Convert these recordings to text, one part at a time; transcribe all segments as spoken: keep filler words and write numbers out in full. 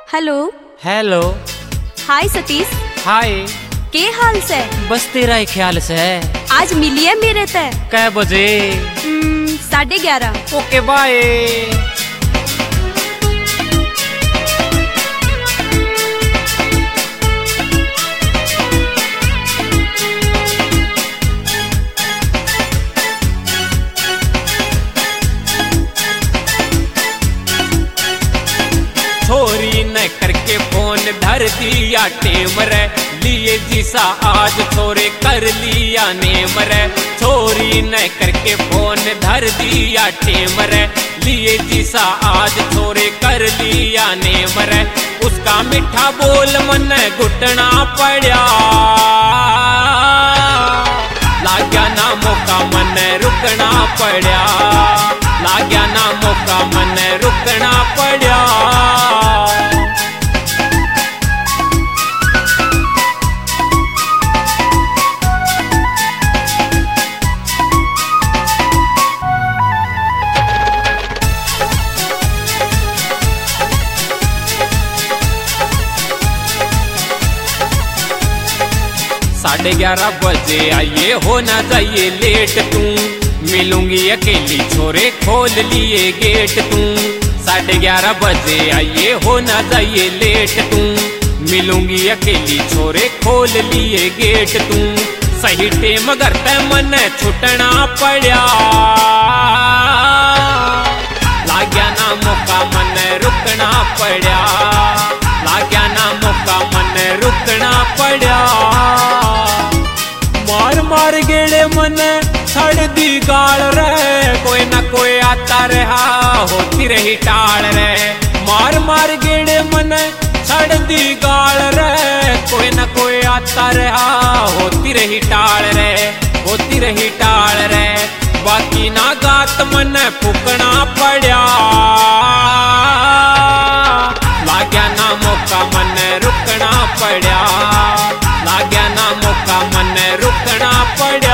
Hello hello. Hi Satish. Hi. के हाल से? बस तेरा ही ख्याल से है। आज मिलिए मेरे ते कै बजे? साढ़े ग्यारह। Okay bye. छोरी न करके फोन धर दिया टेम रे, लिए जिसा आज छोरे कर लिया नेम रे। छोरी न करके फोन धर दिया टेम रे, लिए जिसा आज छोरे कर लिया नेम रे। उसका मीठा बोल मन घुटना पड़ा, लाग्या ना मौका मन रुकना पड़ा, लाग्या ना मौका मन रुकना पड़ा। साढ़े ग्यारह बजे आइए, हो ना जाइए लेट तू, मिलूंगी अकेली छोरे खोल लिए गेट तू। साढ़े ग्यारह बजे आइए, हो ना जाइए लेट तू, मिलूंगी अकेली छोरे खोल लिए गेट तू। सही टेम करते मन छुटना पड़ा, लाग्या ना मौका मन रुकना पड़ा, लाग्या ना मौका मन रुकना पड़ा। मार मार गेड़े मन छड़ दी गाल रे, कोई ना कोई आता रहा होती रही टाल रे। मार मार गेड़े मन छड़ दी गाल रे, कोई ना कोई आता रहा होती रही टाल रे, होती रही टाल रे। बाकी ना गात मन फूकना पड़ा, लाग्या ना मौका मन रुकना पड़ा, लाग्या ना मौका मन रुकना पड़ा।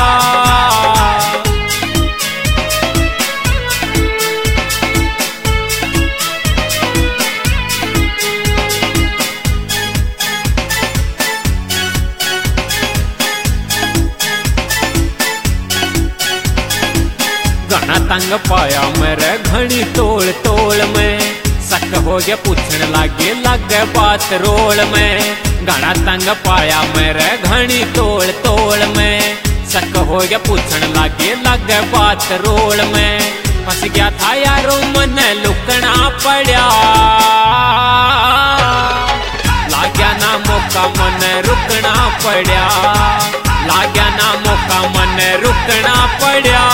घना तंग पाया मेरे घनी तोड़ तोड़ में, शक हो गया पूछने लागे लग बात रोल में। घना तंग पाया मेरे घनी तोड़ तोड़ में, शक हो गया पूछने लागे लग बात रोल में। फंस गया था यारो मन लुकना पड़ा, लाग्या ना मौका मन रुकना पड़ा, लाग्या ना मौका मन रुकना पड़ा।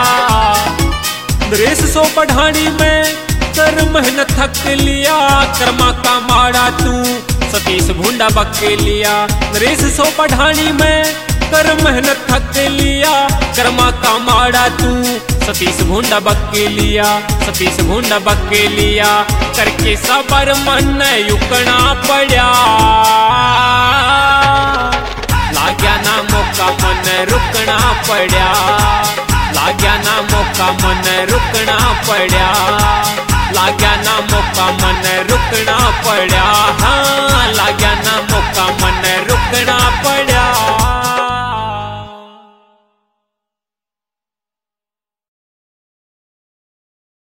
नरेश सो पढ़ानी में कर मेहनत थक लिया, कर्मा का माड़ा तू सतीश भूंडा बक लिया। नरेश सो पढ़ानी में कर मेहनत थक लिया, कर्मा का माड़ा तू सतीश भूंडा बक लिया, सतीश भूंडा बक लिया। करके सबर मन युकना पड़ा, लाग्या ना मौका मन रुकना पड़ा, लाग्या ना मौका मन रुकना पड़ा, लाग्या ना मौका मन रुकना पड़ा। हाँ।